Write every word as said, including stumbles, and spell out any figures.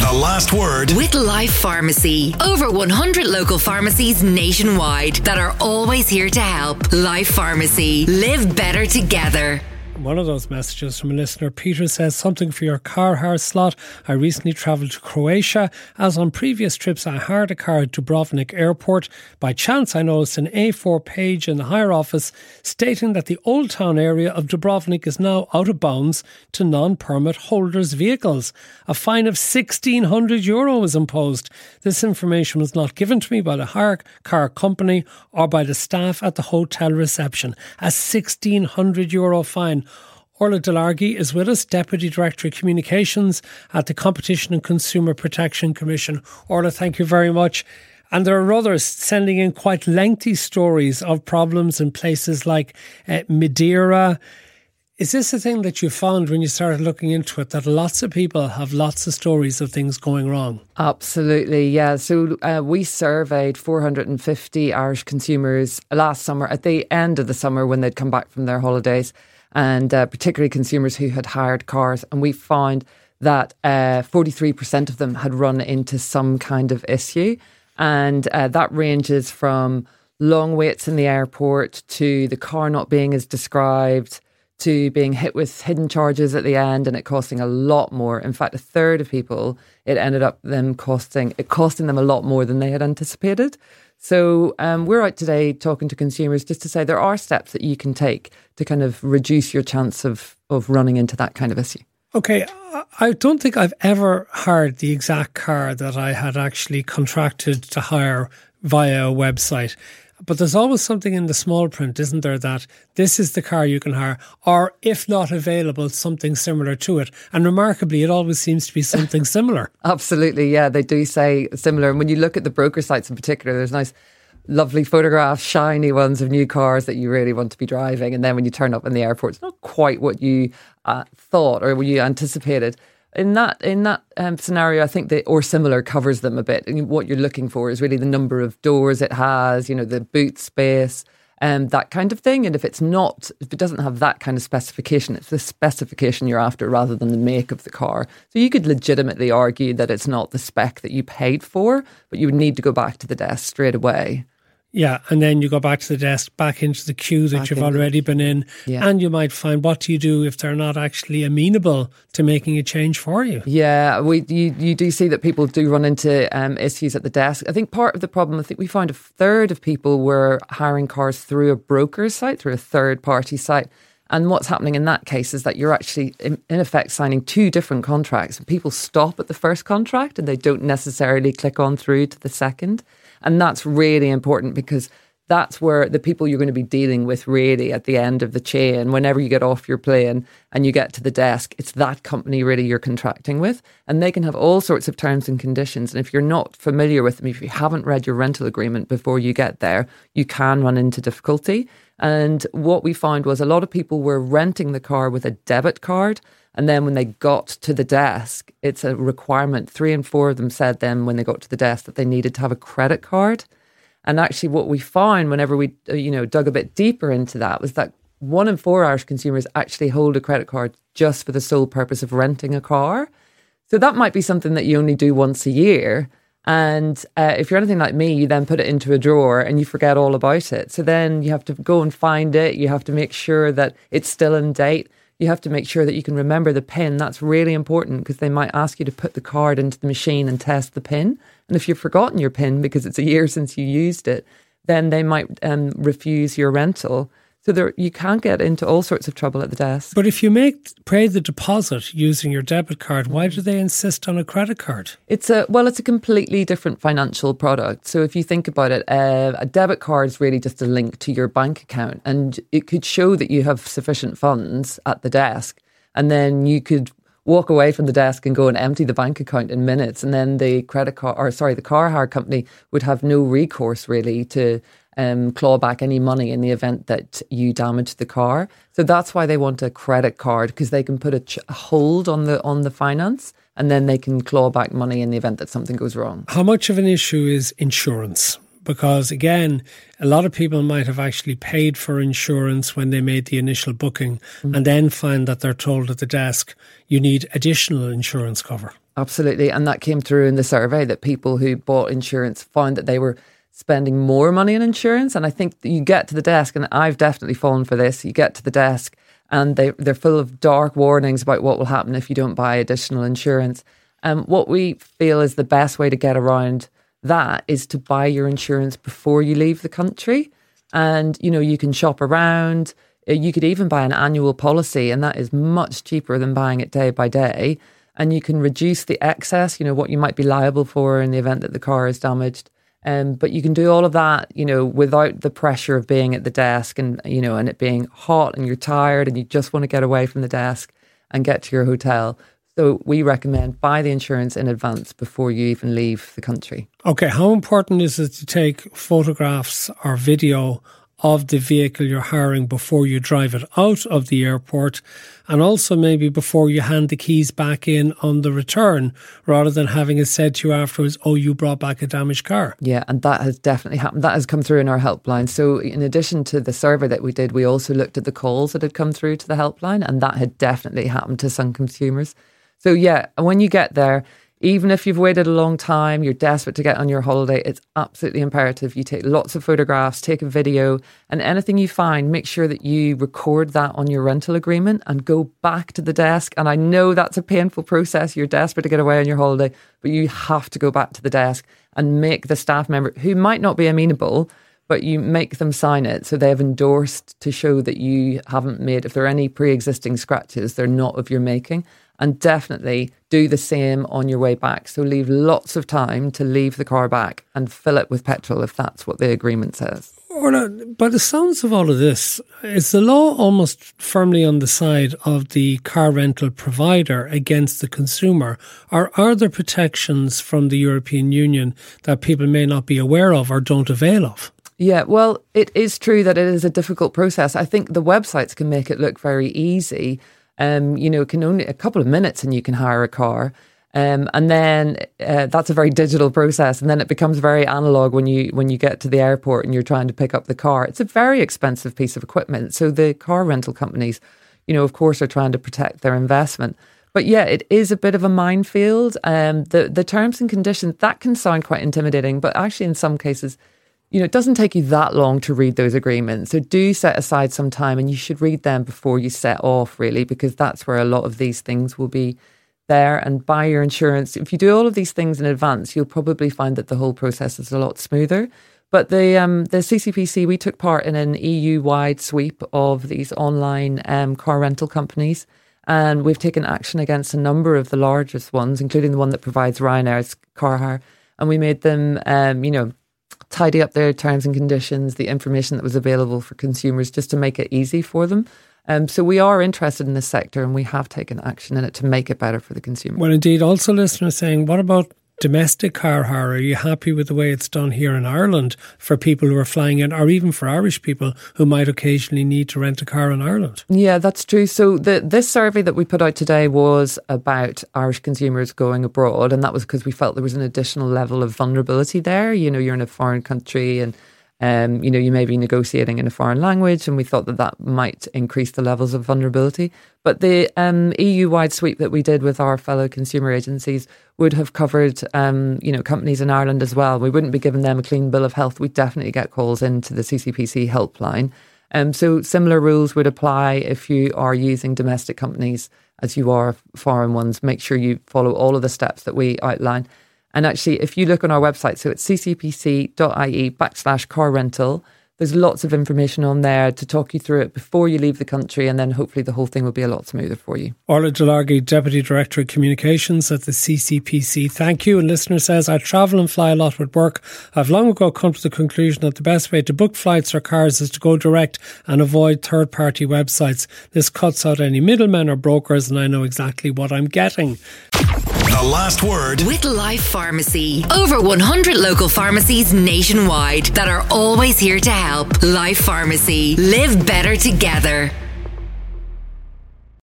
The Last Word with Life Pharmacy. Over one hundred local pharmacies nationwide that are always here to help. Life Pharmacy. Live better together. One of those messages from a listener, Peter, says, something for your car hire slot. I recently travelled to Croatia. As on previous trips, I hired a car at Dubrovnik Airport. By chance, I noticed an A four page in the hire office stating that the Old Town area of Dubrovnik is now out of bounds to non-permit holders' vehicles. A fine of sixteen hundred euro was imposed. This information was not given to me by the hire car company or by the staff at the hotel reception. A sixteen hundred euro fine. Orla Delargy is with us, Deputy Director of Communications at the Competition and Consumer Protection Commission. Orla, thank you very much. And there are others sending in quite lengthy stories of problems in places like uh, Madeira. Is this a thing that you found when you started looking into it, that lots of people have lots of stories of things going wrong? Absolutely, yeah. So uh, we surveyed four hundred fifty Irish consumers last summer, at the end of the summer when they'd come back from their holidays, and uh, particularly consumers who had hired cars. And we found that uh, forty-three percent of them had run into some kind of issue. And uh, that ranges from long waits in the airport to the car not being as described, to being hit with hidden charges at the end and it costing a lot more. In fact, a third of people, it ended up them costing it costing them a lot more than they had anticipated. So um, we're out today talking to consumers just to say there are steps that you can take to kind of reduce your chance of, of running into that kind of issue. Okay, I don't think I've ever hired the exact car that I had actually contracted to hire via a website. But there's always something in the small print, isn't there, that this is the car you can hire, or if not available, something similar to it. And remarkably, it always seems to be something similar. Absolutely, yeah, they do say similar. And when you look at the broker sites in particular, there's nice, lovely photographs, shiny ones of new cars that you really want to be driving. And then when you turn up in the airport, it's not quite what you uh, thought or what you anticipated. In that in that um, scenario, I think the or similar covers them a bit. And what you're looking for is really the number of doors it has, you know, the boot space, and um, that kind of thing. And if it's not, if it doesn't have that kind of specification, it's the specification you're after rather than the make of the car. So you could legitimately argue that it's not the spec that you paid for, but you would need to go back to the desk straight away. Yeah, and then you go back to the desk, back into the queue that back you've already been in, yeah. And you might find, what do you do if they're not actually amenable to making a change for you? Yeah, we you, you do see that people do run into um, issues at the desk. I think part of the problem, I think we found a third of people were hiring cars through a broker's site, through a third-party site. And what's happening in that case is that you're actually, in, in effect, signing two different contracts. People stop at the first contract and they don't necessarily click on through to the second. And that's really important because that's where the people you're going to be dealing with really at the end of the chain, whenever you get off your plane and you get to the desk, it's that company really you're contracting with. And they can have all sorts of terms and conditions. And if you're not familiar with them, if you haven't read your rental agreement before you get there, you can run into difficulty. And what we found was a lot of people were renting the car with a debit card. And then when they got to the desk, it's a requirement. Three and four of them said then when they got to the desk that they needed to have a credit card. And actually what we found whenever we, you know, dug a bit deeper into that was that one in four Irish consumers actually hold a credit card just for the sole purpose of renting a car. So that might be something that you only do once a year. And uh, if you're anything like me, you then put it into a drawer and you forget all about it. So then you have to go and find it. You have to make sure that it's still in date. You have to make sure that you can remember the PIN. That's really important because they might ask you to put the card into the machine and test the PIN. And if you've forgotten your PIN because it's a year since you used it, then they might um, refuse your rental. So there, you can get into all sorts of trouble at the desk. But if you make pay the deposit using your debit card, why do they insist on a credit card? It's a well, it's a completely different financial product. So if you think about it, uh, a debit card is really just a link to your bank account, and it could show that you have sufficient funds at the desk, and then you could walk away from the desk and go and empty the bank account in minutes, and then the credit card, or sorry, the car hire company would have no recourse really to Um, claw back any money in the event that you damage the car. So that's why they want a credit card, because they can put a, ch- a hold on the on the finance, and then they can claw back money in the event that something goes wrong. How much of an issue is insurance? because, again, a lot of people might have actually paid for insurance when they made the initial booking mm. and then find that they're told at the desk, you need additional insurance cover. Absolutely. And that came through in the survey, that people who bought insurance found that they were spending more money on insurance. And I think you get to the desk, and I've definitely fallen for this, you get to the desk and they, they're full of dark warnings about what will happen if you don't buy additional insurance. Um, what we feel is the best way to get around that is to buy your insurance before you leave the country. And, you know, you can shop around. You could even buy an annual policy, and that is much cheaper than buying it day by day. And you can reduce the excess, you know, what you might be liable for in the event that the car is damaged. Um, but you can do all of that, you know, without the pressure of being at the desk and, you know, and it being hot and you're tired and you just want to get away from the desk and get to your hotel. So we recommend buy the insurance in advance before you even leave the country. Okay, how important is it to take photographs or video of the vehicle you're hiring before you drive it out of the airport, and also maybe before you hand the keys back in on the return, rather than having it said to you afterwards, oh, you brought back a damaged car? Yeah, and that has definitely happened. That has come through in our helpline. So in addition to the survey that we did, we also looked at the calls that had come through to the helpline, and that had definitely happened to some consumers. So yeah, when you get there, even if you've waited a long time, you're desperate to get on your holiday, it's absolutely imperative you take lots of photographs, take a video, and anything you find, make sure that you record that on your rental agreement and go back to the desk. And I know that's a painful process. You're desperate to get away on your holiday, but you have to go back to the desk and make the staff member, who might not be amenable, but you make them sign it. So they've endorsed to show that you haven't made, if there are any pre-existing scratches, they're not of your making. And definitely do the same on your way back. So leave lots of time to leave the car back and fill it with petrol if that's what the agreement says. Orla, by the sounds of all of this, is the law almost firmly on the side of the car rental provider against the consumer? Or are there protections from the European Union that people may not be aware of or don't avail of? Yeah, well, it is true that it is a difficult process. I think the websites can make it look very easy. Um, you know, it can only a couple of minutes and you can hire a car. Um, and then uh, that's a very digital process. And then it becomes very analog when you when you get to the airport and you're trying to pick up the car. It's a very expensive piece of equipment. So the car rental companies, you know, of course, are trying to protect their investment. But yeah, it is a bit of a minefield. Um, the, the terms and conditions, that can sound quite intimidating. But actually, in some cases, you know, it doesn't take you that long to read those agreements. So do set aside some time, and you should read them before you set off, really, because that's where a lot of these things will be there. And buy your insurance. If you do all of these things in advance, you'll probably find that the whole process is a lot smoother. But the um, the C C P C, we took part in an E U-wide sweep of these online um, car rental companies. And we've taken action against a number of the largest ones, including the one that provides Ryanair's car hire. And we made them, um, you know, tidy up their terms and conditions, the information that was available for consumers, just to make it easy for them. Um, so we are interested in this sector, and we have taken action in it to make it better for the consumer. Well, indeed, also listeners saying, what about domestic car hire? Are you happy with the way it's done here in Ireland for people who are flying in, or even for Irish people who might occasionally need to rent a car in Ireland? Yeah, that's true. So the this survey that we put out today was about Irish consumers going abroad, and that was because we felt there was an additional level of vulnerability there. You know, you're in a foreign country and Um, you know, you may be negotiating in a foreign language, and we thought that that might increase the levels of vulnerability. But the um, E U-wide sweep that we did with our fellow consumer agencies would have covered, um, you know, companies in Ireland as well. We wouldn't be giving them a clean bill of health. We'd definitely get calls into the C C P C helpline. Um, so similar rules would apply if you are using domestic companies as you are foreign ones. Make sure you follow all of the steps that we outline. And actually, if you look on our website, so it's ccpc.ie backslash car rental, there's lots of information on there to talk you through it before you leave the country, and then hopefully the whole thing will be a lot smoother for you. Orla Delargy, Deputy Director of Communications at the C C P C. Thank you. And listener says, I travel and fly a lot with work. I've long ago come to the conclusion that the best way to book flights or cars is to go direct and avoid third-party websites. This cuts out any middlemen or brokers, and I know exactly what I'm getting. The last word with Life Pharmacy. Over one hundred local pharmacies nationwide that are always here to help. Life Pharmacy. Live better together.